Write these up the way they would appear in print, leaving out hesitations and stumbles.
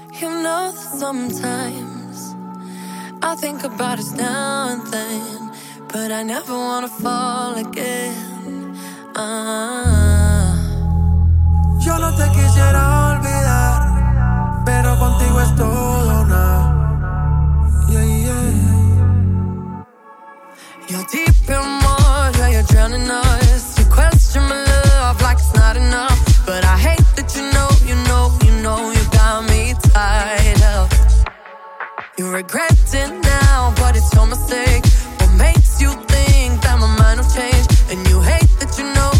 You know that sometimes I think about us now and then, but I never wanna fall again. Yo no te quisiera olvidar, pero contigo es todo nada. Yeah, yeah. You're deep in water, you're drowning us. You question my love like it's not enough, but I hate that you know you got me tied up. You regret it now, but it's your mistake. What makes you think that my mind will change? And you hate that you know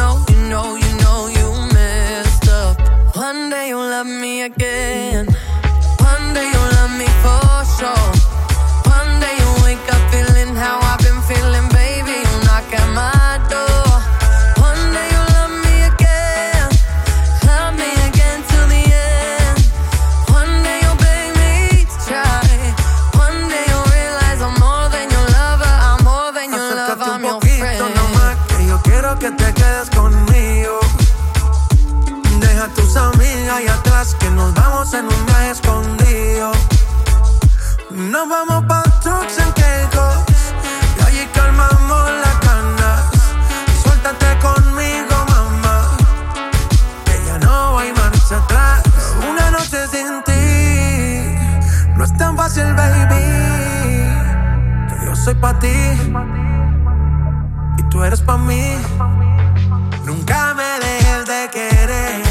you messed up. One day you'll love me again. One day you'll love me for sure. One day you'll wake up feeling how I've been feeling, baby. You'll knock at my door. One day you'll love me again till the end. One day you'll beg me to try. One day you'll realize I'm more than your lover. I'm more than your lover, I'm your friend. Nomás que yo quiero que te quedes conmigo. Deja a tus amigas ahí atrás, que nos vamos en un viaje escondido. Nos vamos pa' trucks en Caicos y allí calmamos las canas. Suéltate conmigo, mamá, que ya no hay marcha atrás. Una noche sin ti no es tan fácil, baby. Que yo soy pa' ti y tú eres pa' mí. Nunca me dejes de querer.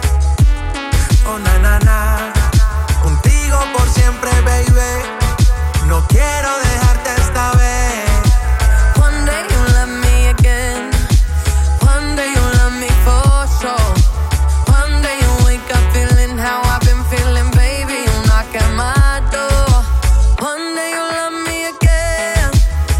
Oh, na, na, na. Contigo por siempre, baby. No quiero dejarte esta vez. One day you'll love me again. One day you'll love me for sure. One day you'll wake up feeling how I've been feeling, baby. You'll knock at my door. One day you'll love me again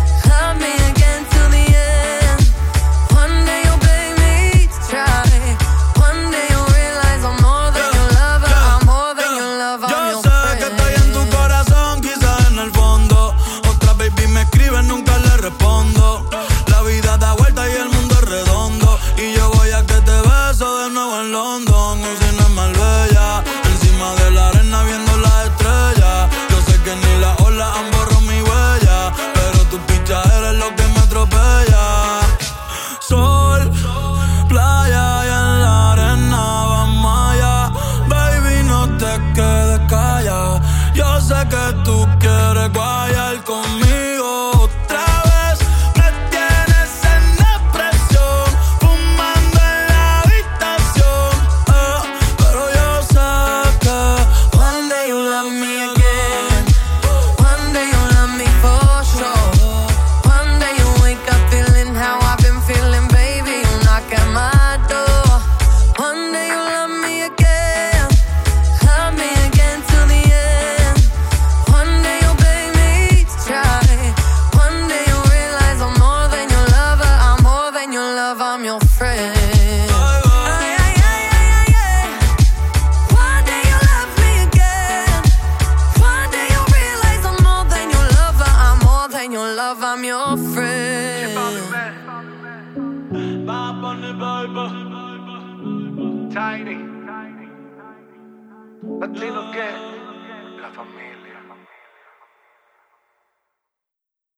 till the end. One day you'll beg me to try. One day you'll realize I'm more than your lover. I'm more than your lover, I'm your friend. Yo sé que estoy en tu corazón, quizás en el fondo. Otra baby me escribe, nunca le respondo. La vida da vuelta y el mundo es redondo. Y yo voy a que te beso de nuevo en London. Usina es Marbella, encima de la arena viendo las estrellas. Yo sé que ni las olas han borrado mi huella, pero tu picha eres lo que me atropella. Sol, playa y en la arena vamos allá. Baby, no te quedes callada. Yo sé que tú quieres guayar conmigo otra vez. Me tienes en depresión, fumando en la habitación. Pero yo sé que One day you'll love me again. One day you'll love me for sure. One day you'll wake up feeling how I've been feeling, baby. You'll knock at my door. One day you'll love me again till the end. One day you'll beg me to try. One day you'll realize I'm more than your lover. I'm more than your lover, I'm your friend. Ay, ay, ay, ay, ay, ay. One day you'll love me again. One day you'll realize I'm more than your lover. I'm more than your lover, I'm your friend. Bop on the Bible. Tiny. Latino que la familia.